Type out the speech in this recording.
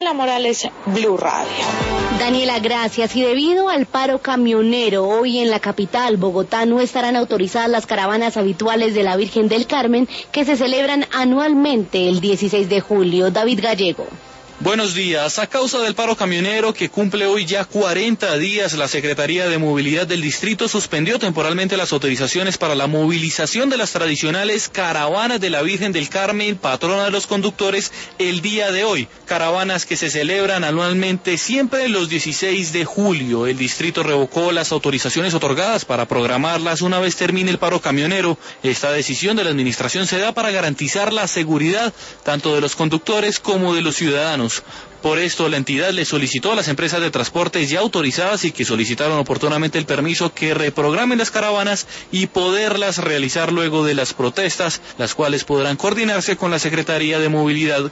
Morales, Blue Radio. Daniela, gracias. Y debido al paro camionero, hoy en la capital, Bogotá, no estarán autorizadas las caravanas habituales de la Virgen del Carmen que se celebran anualmente el 16 de julio. David Gallego. Buenos días. A causa del paro camionero que cumple hoy ya 40 días, la Secretaría de Movilidad del Distrito suspendió temporalmente las autorizaciones para la movilización de las tradicionales caravanas de la Virgen del Carmen, patrona de los conductores, el día de hoy. Caravanas que se celebran anualmente siempre los 16 de julio. El distrito revocó las autorizaciones otorgadas para programarlas una vez termine el paro camionero. Esta decisión de la administración se da para garantizar la seguridad tanto de los conductores como de los ciudadanos. Por esto, la entidad le solicitó a las empresas de transportes ya autorizadas y que solicitaron oportunamente el permiso que reprogramen las caravanas y poderlas realizar luego de las protestas, las cuales podrán coordinarse con la Secretaría de Movilidad